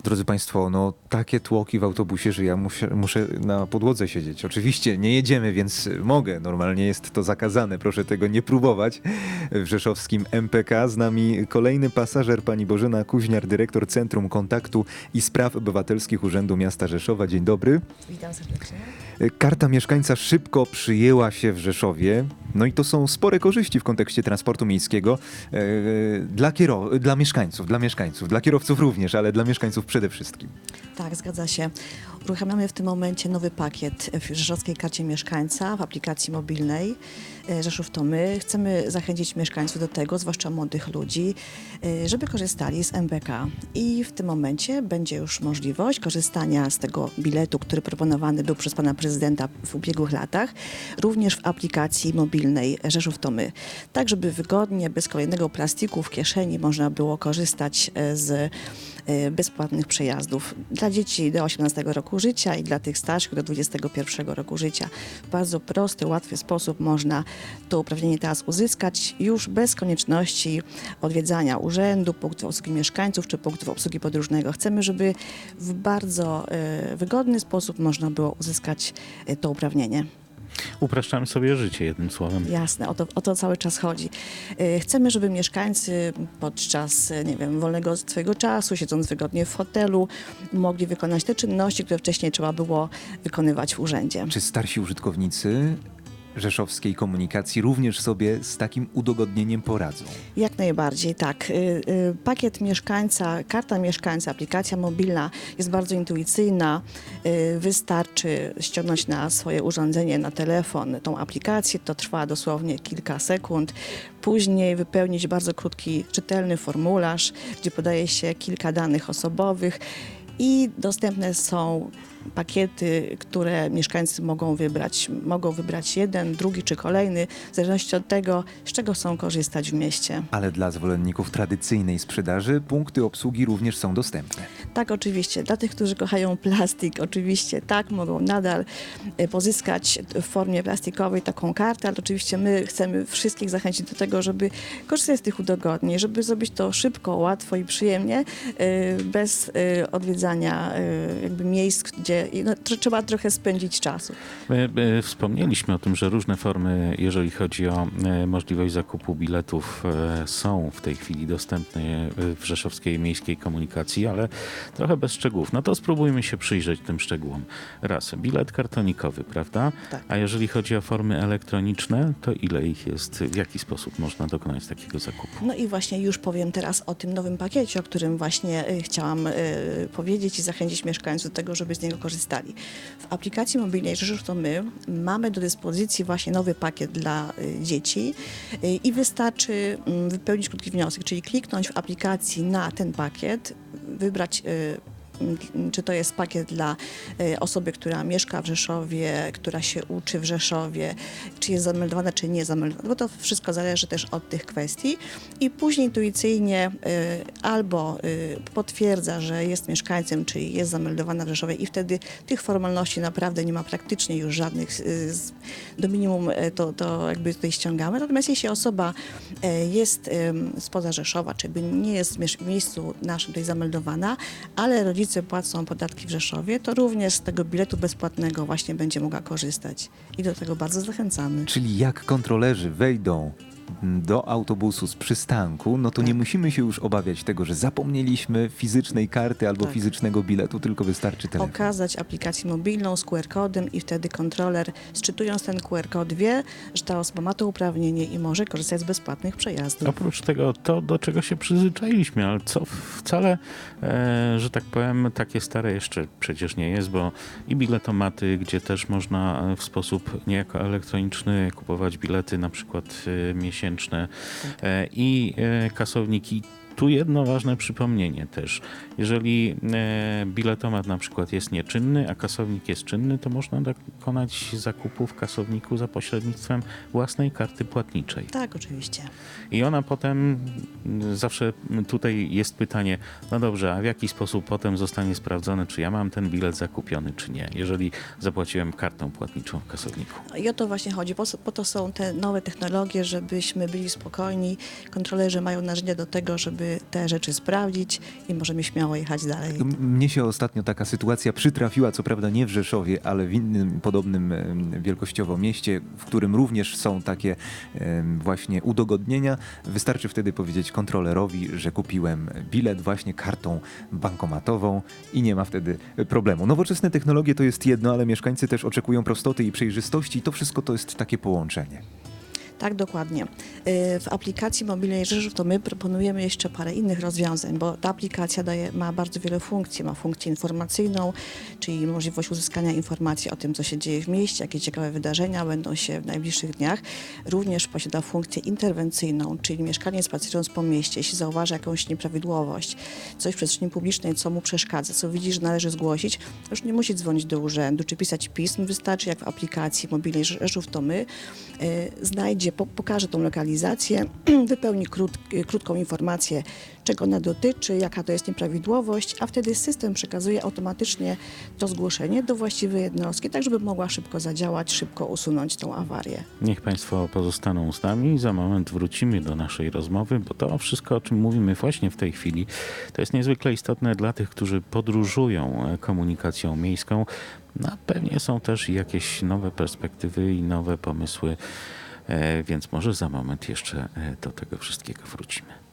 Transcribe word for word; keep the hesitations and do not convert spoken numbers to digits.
Drodzy Państwo, no takie tłoki w autobusie, że ja muszę, muszę na podłodze siedzieć. Oczywiście nie jedziemy, więc mogę. Normalnie jest to zakazane. Proszę tego nie próbować. W rzeszowskim M P K z nami kolejny pasażer, pani Bożena Kuźniar, dyrektor Centrum Kontaktu i Spraw Obywatelskich Urzędu Miasta Rzeszowa. Dzień dobry. Witam serdecznie. Karta mieszkańca szybko przyjęła się w Rzeszowie. No i to są spore korzyści w kontekście transportu miejskiego e, dla, kiero- dla mieszkańców, dla mieszkańców, dla kierowców również, ale dla mieszkańców przede wszystkim. Tak, zgadza się. Uruchamiamy w tym momencie nowy pakiet w Rzeszowskiej Karcie Mieszkańca w aplikacji mobilnej Rzeszów to my. Chcemy zachęcić mieszkańców do tego, zwłaszcza młodych ludzi, żeby korzystali z M P K. I w tym momencie będzie już możliwość korzystania z tego biletu, który proponowany był przez pana prezydenta w ubiegłych latach, również w aplikacji mobilnej Rzeszów to my. Tak, żeby wygodnie, bez kolejnego plastiku w kieszeni można było korzystać z bezpłatnych przejazdów dla dzieci do osiemnastego roku życia i dla tych starszych do dwudziestego pierwszego roku życia. W bardzo prosty, łatwy sposób można to uprawnienie teraz uzyskać już bez konieczności odwiedzania urzędu, punktów obsługi mieszkańców czy punktów obsługi podróżnego. Chcemy, żeby w bardzo y, wygodny sposób można było uzyskać y, to uprawnienie. Upraszczamy sobie życie, jednym słowem. Jasne, o to, o to cały czas chodzi. Chcemy, żeby mieszkańcy podczas, nie wiem, wolnego swojego czasu, siedząc wygodnie w hotelu, mogli wykonać te czynności, które wcześniej trzeba było wykonywać w urzędzie. Czy starsi użytkownicy rzeszowskiej komunikacji również sobie z takim udogodnieniem poradzą? Jak najbardziej, tak. Pakiet mieszkańca, karta mieszkańca, aplikacja mobilna jest bardzo intuicyjna. Wystarczy ściągnąć na swoje urządzenie, na telefon tą aplikację. To trwa dosłownie kilka sekund. Później wypełnić bardzo krótki, czytelny formularz, gdzie podaje się kilka danych osobowych i dostępne są pakiety, które mieszkańcy mogą wybrać. Mogą wybrać jeden, drugi czy kolejny, w zależności od tego, z czego chcą korzystać w mieście. Ale dla zwolenników tradycyjnej sprzedaży punkty obsługi również są dostępne. Tak, oczywiście. Dla tych, którzy kochają plastik, oczywiście tak, mogą nadal pozyskać w formie plastikowej taką kartę, ale oczywiście my chcemy wszystkich zachęcić do tego, żeby korzystać z tych udogodnień, żeby zrobić to szybko, łatwo i przyjemnie, bez odwiedzania jakby miejsc, gdzie no, trzeba trochę spędzić czasu. My, my wspomnieliśmy o tym, że różne formy, jeżeli chodzi o e, możliwość zakupu biletów, e, są w tej chwili dostępne w rzeszowskiej miejskiej komunikacji, ale trochę bez szczegółów. No to spróbujmy się przyjrzeć tym szczegółom. Raz, bilet kartonikowy, prawda? Tak. A jeżeli chodzi o formy elektroniczne, to ile ich jest? W jaki sposób można dokonać takiego zakupu? No i właśnie już powiem teraz o tym nowym pakiecie, o którym właśnie y, chciałam y, powiedzieć i zachęcić mieszkańców do tego, żeby z niego korzystali. W aplikacji mobilnej Rzeszów to my mamy do dyspozycji właśnie nowy pakiet dla y, dzieci y, i wystarczy y, wypełnić krótki wniosek, czyli kliknąć w aplikacji na ten pakiet, wybrać y, czy to jest pakiet dla y, osoby, która mieszka w Rzeszowie, która się uczy w Rzeszowie, czy jest zameldowana, czy nie zameldowana, bo to wszystko zależy też od tych kwestii. I później intuicyjnie y, albo y, potwierdza, że jest mieszkańcem, czyli jest zameldowana w Rzeszowie i wtedy tych formalności naprawdę nie ma praktycznie już żadnych. Y, z, do minimum y, to, to jakby tutaj ściągamy. Natomiast jeśli osoba y, jest y, spoza Rzeszowa, czy jakby nie jest w, w miejscu naszym tutaj zameldowana, ale rodzice płacą podatki w Rzeszowie, to również z tego biletu bezpłatnego właśnie będzie mogła korzystać. I do tego bardzo zachęcamy. Czyli jak kontrolerzy wejdą do autobusu z przystanku, no to Tak. nie musimy się już obawiać tego, że zapomnieliśmy fizycznej karty albo Tak. fizycznego biletu, tylko wystarczy telefon. Okazać aplikację mobilną z Q R kodem i wtedy kontroler, sczytując ten Q R kod, wie, że ta osoba ma to uprawnienie i może korzystać z bezpłatnych przejazdów. Oprócz tego to, do czego się przyzwyczailiśmy, ale co wcale, e, że tak powiem, takie stare jeszcze przecież nie jest, bo i biletomaty, gdzie też można w sposób niejako elektroniczny kupować bilety, na przykład e, miesięczne e, i e, kasowniki. Tu jedno ważne przypomnienie też. Jeżeli e, biletomat na przykład jest nieczynny, a kasownik jest czynny, to można dokonać zakupu w kasowniku za pośrednictwem własnej karty płatniczej. Tak, oczywiście. I ona potem, zawsze tutaj jest pytanie, no dobrze, a w jaki sposób potem zostanie sprawdzone, czy ja mam ten bilet zakupiony, czy nie, jeżeli zapłaciłem kartą płatniczą w kasowniku. I o to właśnie chodzi. Po, po to są te nowe technologie, żebyśmy byli spokojni. Kontrolerzy mają narzędzia do tego, żeby żeby te rzeczy sprawdzić i możemy śmiało jechać dalej. M- Mnie się ostatnio taka sytuacja przytrafiła, co prawda nie w Rzeszowie, ale w innym podobnym em, wielkościowo mieście, w którym również są takie em, właśnie udogodnienia. Wystarczy wtedy powiedzieć kontrolerowi, że kupiłem bilet właśnie kartą bankomatową i nie ma wtedy problemu. Nowoczesne technologie to jest jedno, ale mieszkańcy też oczekują prostoty i przejrzystości i to wszystko to jest takie połączenie. Tak, dokładnie. Y, W aplikacji mobilnej Rzeszów to my proponujemy jeszcze parę innych rozwiązań, bo ta aplikacja daje, ma bardzo wiele funkcji. Ma funkcję informacyjną, czyli możliwość uzyskania informacji o tym, co się dzieje w mieście, jakie ciekawe wydarzenia będą się w najbliższych dniach. Również posiada funkcję interwencyjną, czyli mieszkaniec spacerując po mieście, jeśli zauważy jakąś nieprawidłowość, coś w przestrzeni publicznej, co mu przeszkadza, co widzi, że należy zgłosić, już nie musi dzwonić do urzędu czy pisać pism. Wystarczy, jak w aplikacji mobilnej Rzeszów to my, y, znajdzie Po, pokaże tą lokalizację, wypełni krót, krótką informację, czego ona dotyczy, jaka to jest nieprawidłowość, a wtedy system przekazuje automatycznie to zgłoszenie do właściwej jednostki, tak żeby mogła szybko zadziałać, szybko usunąć tą awarię. Niech Państwo pozostaną z nami. Za moment wrócimy do naszej rozmowy, bo to wszystko, o czym mówimy właśnie w tej chwili, to jest niezwykle istotne dla tych, którzy podróżują komunikacją miejską. No, pewnie są też jakieś nowe perspektywy i nowe pomysły, e, więc może za moment jeszcze e, do tego wszystkiego wrócimy.